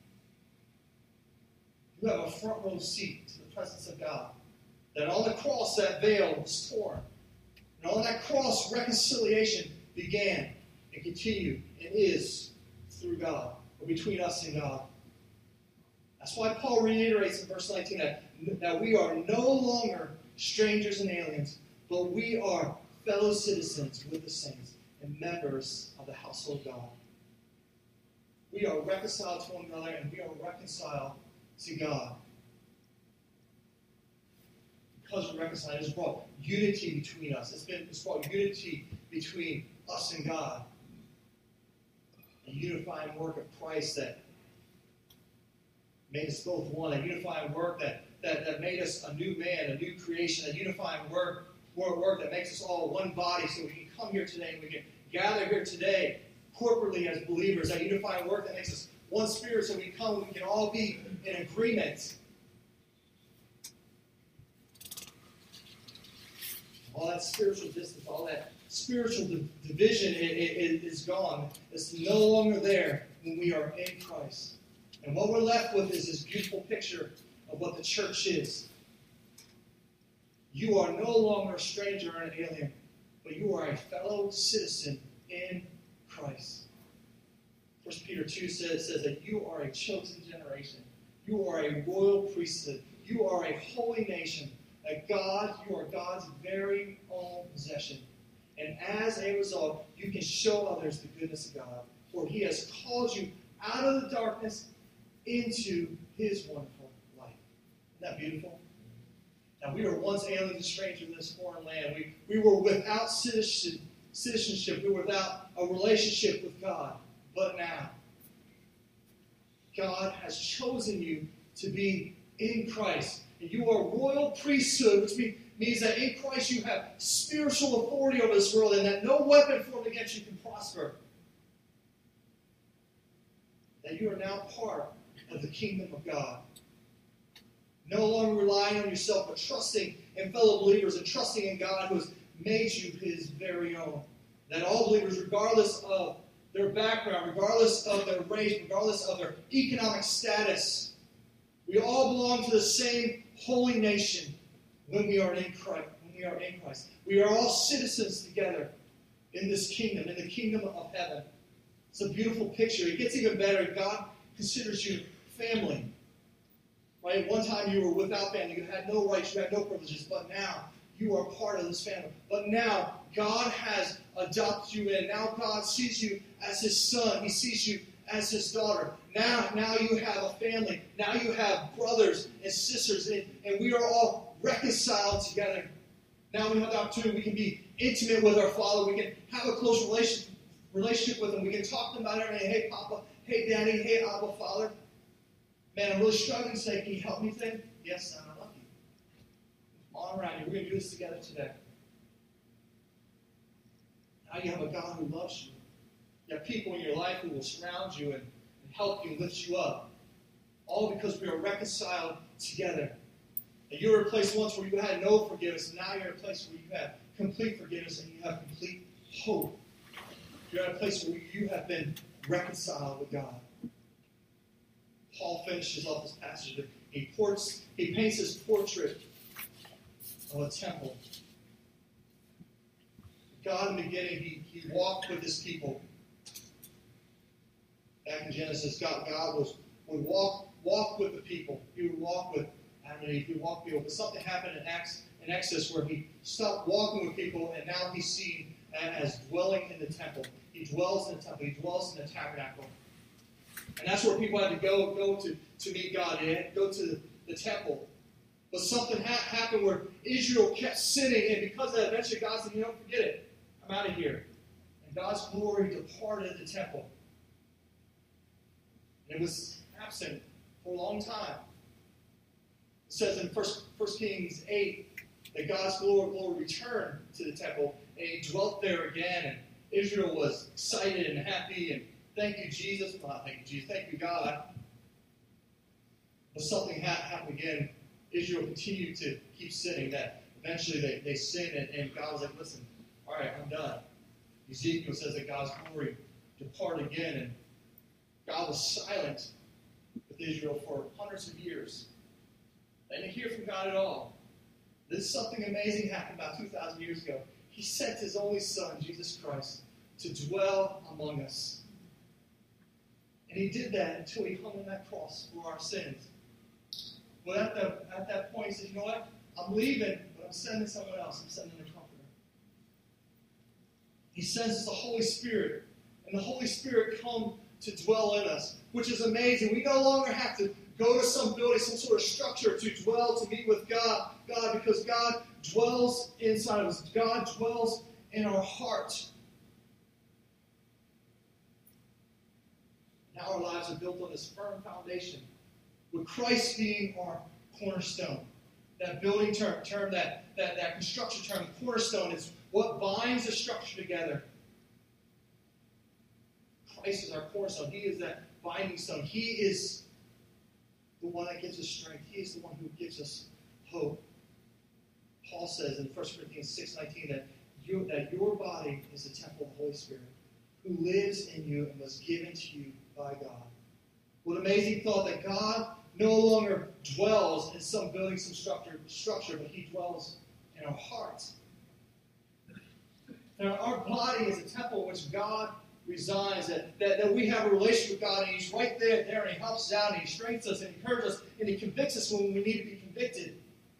You have a front row seat to the presence of God. That on the cross, that veil was torn. And on that cross, reconciliation began and continued and is through God, or between us and God. That's why Paul reiterates in verse 19 that we are no longer strangers and aliens, but we are fellow citizens with the saints and members of the household of God. We are reconciled to one another, and we are reconciled to God. Because we're reconciled, it's brought unity between us. It's brought unity between us and God. A unifying work of Christ that made us both one. A unifying work that made us a new man, a new creation. A unifying work that makes us all one body, so we can come here today and we can gather here today corporately as believers. A unifying work that makes us one spirit, so we can all be in agreement. All that spiritual distance, all that spiritual division is gone. It's no longer there when we are in Christ. And what we're left with is this beautiful picture of what the church is. You are no longer a stranger or an alien, but you are a fellow citizen in Christ. 1 Peter 2 says that you are a chosen generation. You are a royal priesthood. You are a holy nation. You are God's very own possession. And as a result, you can show others the goodness of God. For He has called you out of the darkness into His wonderful light. Isn't that beautiful? Now, we were once aliens and strangers in this foreign land. We were without citizenship. We were without a relationship with God. But now, God has chosen you to be in Christ. And you are royal priesthood, which means that in Christ you have spiritual authority over this world and that no weapon formed against you can prosper. That you are now part of the kingdom of God. No longer relying on yourself, but trusting in fellow believers and trusting in God who has made you His very own. That all believers, regardless of their background, regardless of their race, regardless of their economic status, we all belong to the same holy nation when we are in Christ. We are all citizens together in this kingdom, in the kingdom of heaven. It's a beautiful picture. It gets even better. God considers you family. Right? One time you were without family. You had no rights. You had no privileges. But now you are part of this family. But now God has adopted you in. Now God sees you as His son. He sees you as His daughter. Now you have a family. Now you have brothers and sisters. And we are all reconciled together. Now we have the opportunity. We can be intimate with our Father. We can have a close relationship with Him. We can talk to Him about everything. Hey, Papa. Hey, Daddy. Hey, Abba, Father. Man, I'm really struggling to say, can you help me think? Yes, son, I love you. All around you. We're going to do this together today. Now you have a God who loves you. You have people in your life who will surround you and help you, lift you up. All because we are reconciled together. And you were in a place once where you had no forgiveness, and now you're in a place where you have complete forgiveness and you have complete hope. You're in a place where you have been reconciled with God. Paul finishes off this passage. He paints his portrait of a temple. God, in the beginning, he walked with His people. Back in Genesis, God would walk with the people. He would walk with Adam and Eve. He would walk with people. But something happened in Exodus where He stopped walking with people, and now He's seen as dwelling in the temple. He dwells in the temple. He dwells in the tabernacle. And that's where people had to go to meet God. They had to go to the temple. But something happened where Israel kept sinning, and because of that, eventually God said, forget it. I'm out of here. And God's glory departed the temple. And it was absent for a long time. It says in 1 Kings 8 that God's glory returned to the temple, and he dwelt there again, and Israel was excited and happy, and thank you, Jesus. Well, not thank you, Jesus. Thank you, God. But something happened again. Israel continued to keep sinning, that eventually they sinned, and God was like, listen, all right, I'm done. Ezekiel says that God's glory departed again, and God was silent with Israel for hundreds of years. They didn't hear from God at all. This something amazing happened about 2,000 years ago. He sent his only Son, Jesus Christ, to dwell among us. And he did that until he hung on that cross for our sins. But at that point, he said, you know what? I'm leaving, but I'm sending someone else. I'm sending the Comforter. He sends us the Holy Spirit. And the Holy Spirit come to dwell in us, which is amazing. We no longer have to go to some building, some sort of structure to dwell, to meet with God, because God dwells inside of us. God dwells in our heart. Now our lives are built on this firm foundation, with Christ being our cornerstone. That building term, that construction term, the cornerstone, is what binds the structure together. Christ is our cornerstone. He is that binding stone. He is the one that gives us strength. He is the one who gives us hope. Paul says in 1 Corinthians 6:19 that your body is the temple of the Holy Spirit, who lives in you and was given to you by God. What an amazing thought that God no longer dwells in some building, some structure, but he dwells in our hearts. Now, our body is a temple in which God resides, that we have a relationship with God, and he's right there, and he helps us out, and he strengthens us, and he encourages us, and he convicts us when we need to be convicted.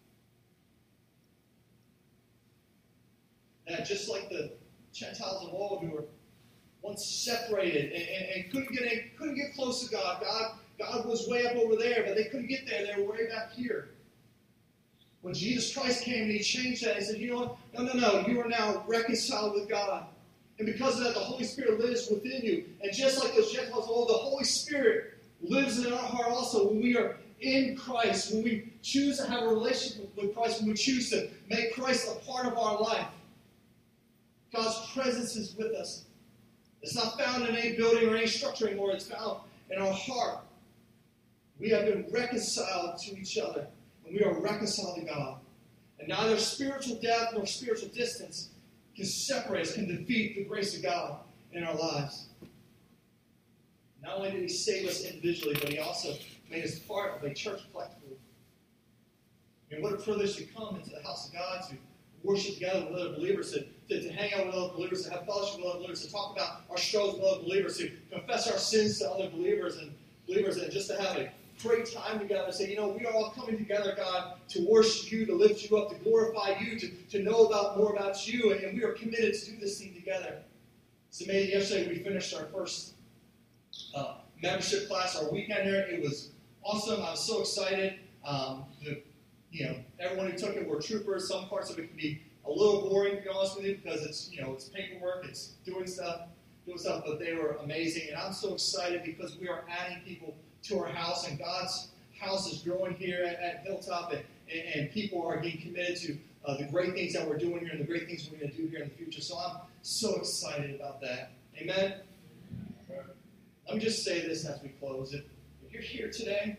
That just like the Gentiles of old who were once separated and couldn't get close to God. God was way up over there, but they couldn't get there. They were way back here. When Jesus Christ came and he changed that, he said, you know what? No. You are now reconciled with God. And because of that, the Holy Spirit lives within you. And just like those Gentiles of old, the Holy Spirit lives in our heart also when we are in Christ, when we choose to have a relationship with Christ, when we choose to make Christ a part of our life. God's presence is with us. It's not found in any building or any structure anymore. It's found in our heart. We have been reconciled to each other, and we are reconciled to God. And neither spiritual death nor spiritual distance can separate us, can defeat the grace of God in our lives. Not only did he save us individually, but he also made us part of a church collectively. And what a privilege to come into the house of God, to worship together with other believers, to hang out with other believers, to have fellowship with other believers, to talk about our struggles with other believers, to confess our sins to other believers, and just to have a great time together and say, we are all coming together, God, to worship you, to lift you up, to glorify you, to know more about you, and we are committed to do this thing together. It's amazing. Yesterday we finished our first membership class, our weekend here. It was awesome. I was so excited. Everyone who took it were troopers. Some parts of it can be a little boring, to be honest with you, because it's paperwork, it's doing stuff, but they were amazing. And I'm so excited because we are adding people to our house, and God's house is growing here at Hilltop, and people are getting committed to the great things that we're doing here and the great things we're going to do here in the future. So I'm so excited about that. Amen? Let me just say this as we close. If you're here today,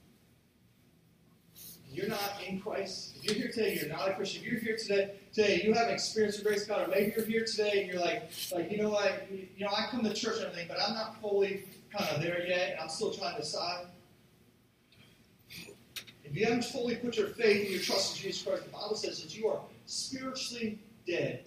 you're not in Christ, if you're here today, you're not a Christian, if you're here today, you haven't experienced the grace of God, or maybe you're here today and you're like, I come to church and everything, but I'm not fully kind of there yet, and I'm still trying to decide. If you haven't fully put your faith and your trust in Jesus Christ, the Bible says that you are spiritually dead.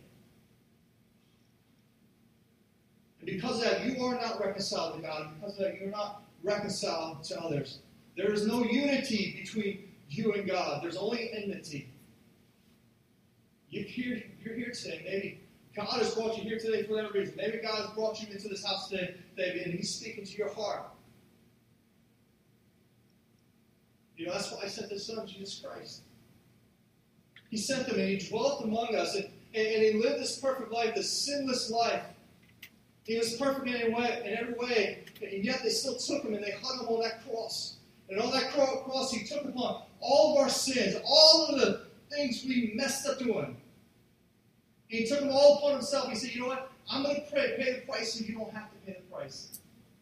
And because of that, you are not reconciled to God, and because of that, you're not reconciled to others. There is no unity between you and God. There's only enmity. You're here today. Maybe God has brought you here today for that reason. Maybe God has brought you into this house today, and he's speaking to your heart. That's why I sent his son, Jesus Christ. He sent them and He dwelt among us. And He lived this perfect life, this sinless life. He was perfect in every way. And yet they still took Him and they hung Him on that cross. And on that cross He took upon all of our sins, all of the things we messed up doing. He took them all upon Himself. He said, you know what? I'm going to pay the price so you don't have to pay the price.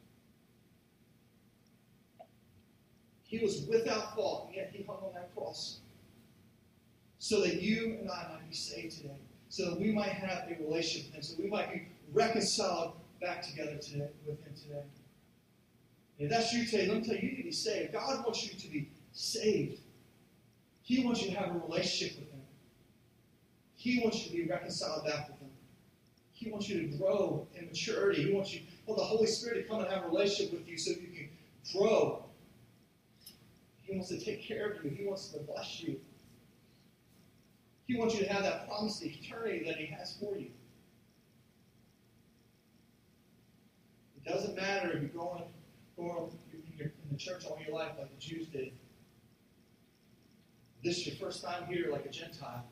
He was without fault, and yet He hung on that cross so that you and I might be saved today, so that we might have a relationship with Him, so we might be reconciled back together today with Him today. And if that's you today, let me tell you, you need to be saved. God wants you to be saved. He wants you to have a relationship with Him. He wants you to be reconciled back with Him. He wants you to grow in maturity. He wants you, the Holy Spirit to come and have a relationship with you so you can grow. He wants to take care of you. He wants to bless you. He wants you to have that promise of eternity that He has for you. It doesn't matter if you're going in the church all your life like the Jews did. This is your first time here like a Gentile.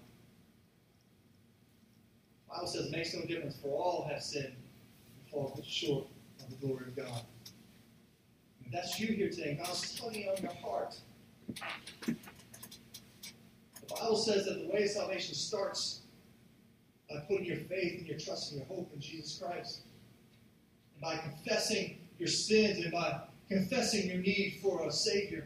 The Bible says it makes no difference, for all have sinned and fall short of the glory of God. If that's you here today, God's telling you on your heart. The Bible says that the way of salvation starts by putting your faith and your trust and your hope in Jesus Christ. And by confessing your sins and by confessing your need for a Savior.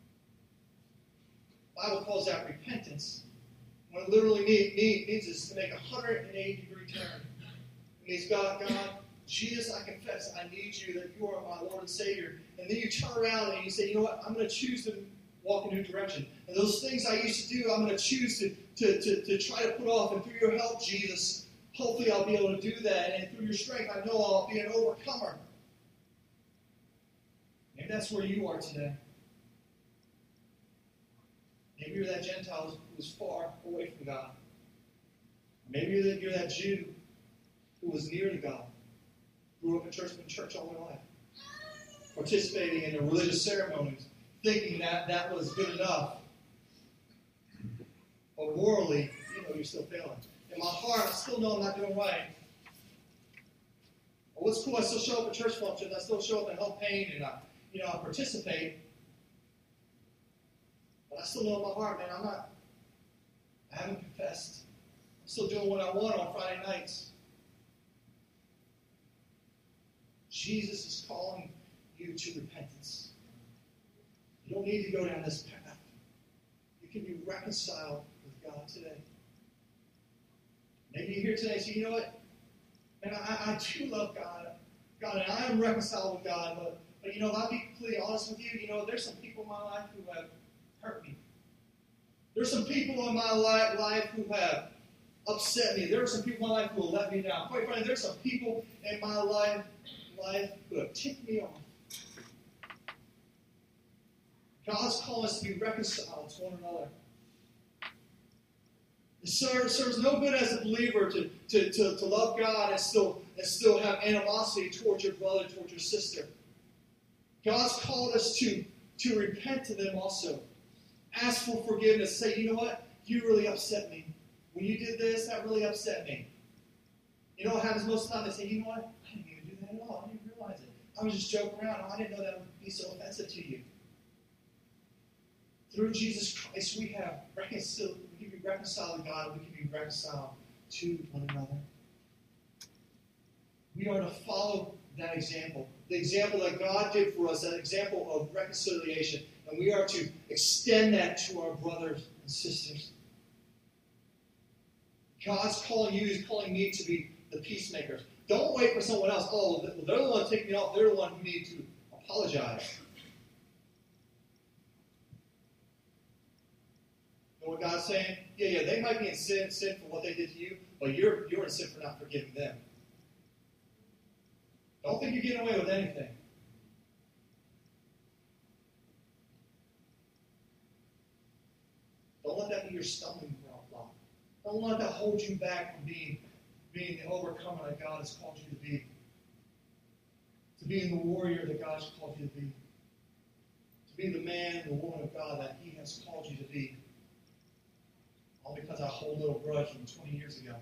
The Bible calls that repentance. What it literally means is to make a 180-degree turn. It means, God, Jesus, I confess I need you, that you are my Lord and Savior. And then you turn around and you say, you know what, I'm going to choose to walk in a new direction. And those things I used to do, I'm going to choose to try to put off. And through your help, Jesus, hopefully I'll be able to do that. And through your strength, I know I'll be an overcomer. Maybe that's where you are today. Maybe you're that Gentile who was far away from God. Maybe you're that Jew who was near to God. Grew up in church all their life. Participating in the religious ceremonies. Thinking that was good enough. But morally, you're still failing. In my heart, I still know I'm not doing right. Well, what's cool, I still show up at church functions. I still show up and help paint and I participate. But I still know in my heart, man, I haven't confessed. I'm still doing what I want on Friday nights. Jesus is calling you to repentance. You don't need to go down this path. You can be reconciled with God today. Maybe you're here today and say, you know what? Man, I do love God. God, and I am reconciled with God, but if I'll be completely honest with you, there's some people in my life who have hurt me. There's some people in my life who have upset me. There are some people in my life who will let me down. Quite frankly, there's some people in my life who have ticked me off. God's calling us to be reconciled to one another. It serves no good as a believer to love God and still have animosity towards your brother, towards your sister. God's called us to repent to them also. Ask for forgiveness. Say, you know what? You really upset me. When you did this, that really upset me. You know what happens most of the time? They say, you know what? I didn't even do that at all. I didn't realize it. I was just joking around. I didn't know that would be so offensive to you. Through Jesus Christ, we can be reconciled to God, and we can be reconciled to one another. We are to follow that example. The example that God did for us, that example of reconciliation. And we are to extend that to our brothers and sisters. God's calling you, He's calling me to be the peacemakers. Don't wait for someone else. Oh, they're the one taking me off. They're the one who need to apologize. You know what God's saying? Yeah, they might be in sin for what they did to you, but you're in sin for not forgiving them. Don't think you're getting away with anything. Don't let that be your stumbling block. Don't let that hold you back from being the overcomer that God has called you to be. To being the warrior that God has called you to be. To be the man and the woman of God that He has called you to be. All because I hold a little grudge from 20 years ago.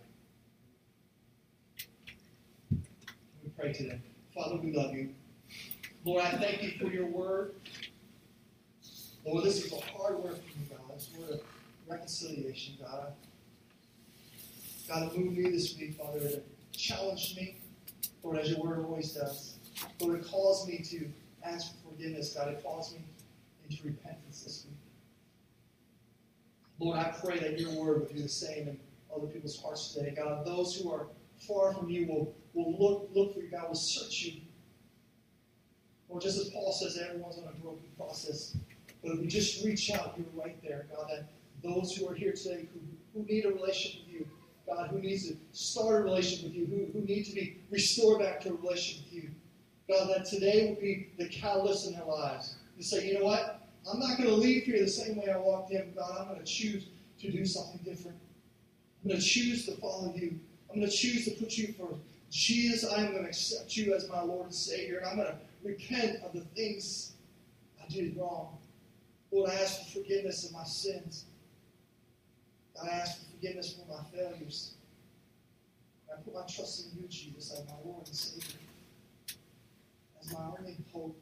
We pray today. Father, we love you. Lord, I thank you for your word. Lord, this is a hard word for you, God. It's a word of reconciliation, God. God, move me this week, Father, to challenge me, Lord, as your word always does. Lord, it calls me to ask for forgiveness, God. It calls me into repentance this week. Lord, I pray that your word will do the same in other people's hearts today. God, those who are far from you will look for you, God, will search you. Lord, just as Paul says, everyone's on a broken process. But if we just reach out, you're right there, God, that those who are here today who need a relationship with you, God, who needs to start a relationship with you, who need to be restored back to a relationship with you, God, that today will be the catalyst in their lives. To say, you know what? I'm not going to leave here the same way I walked in, God. I'm going to choose to do something different. I'm going to choose to follow you. I'm going to choose to put you first. Jesus, I am going to accept you as my Lord and Savior, and I'm going to repent of the things I did wrong. Lord, I ask for forgiveness of my sins. I ask for forgiveness for my failures. I put my trust in you, Jesus, as my Lord and Savior, as my only hope.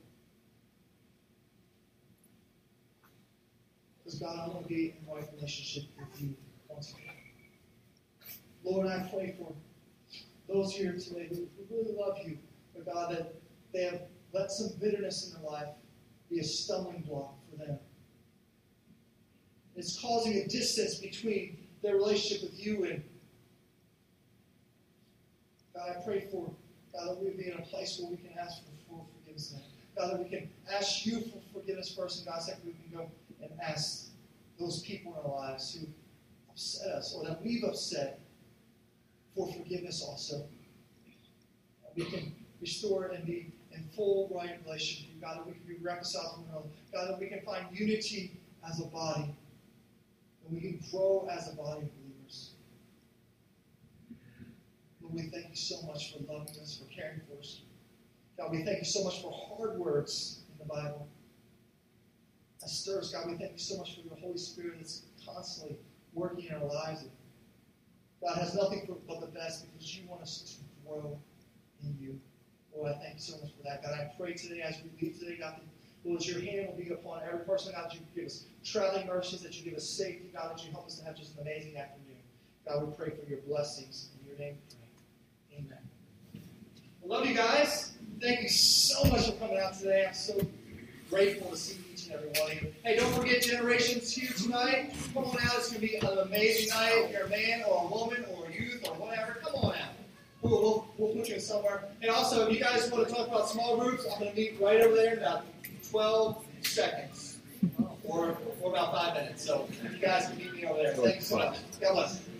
Because, God, I want to be in right relationship with you once again. Lord, I pray for those here today who really love you, but, God, that they have let some bitterness in their life be a stumbling block for them. It's causing a distance between their relationship with you and God. I pray for God that we would be in a place where we can ask for forgiveness. God, that we can ask you for forgiveness first, and God, second, we can go and ask those people in our lives who upset us or that we've upset for forgiveness also. And we can restore and be in full right relationship with you, God, that we can be reconciled to one another. God, that we can find unity as a body. And we can grow as a body of believers. Lord, we thank you so much for loving us, for caring for us. God, we thank you so much for hard words in the Bible. That stirs, God, we thank you so much for your Holy Spirit that's constantly working in our lives. And God has nothing but the best because you want us to grow in you. Lord, I thank you so much for that. God, I pray today as we leave today, God, that Lord, your hand will be upon every person. God, that you give us traveling mercies, that you give us safety. God, that you help us to have just an amazing afternoon. God, we pray for your blessings. In your name we pray. Amen. I love you guys. Thank you so much for coming out today. I'm so grateful to see each and every one of you. Hey, don't forget Generations here tonight. Come on out. It's going to be an amazing night. If you're a man or a woman or a youth or whatever, come on out. We'll put you in somewhere. And also, if you guys want to talk about small groups, I'm going to meet right over there in about 12 seconds or about 5 minutes. So you guys can meet me over there. Thank you so much. God bless.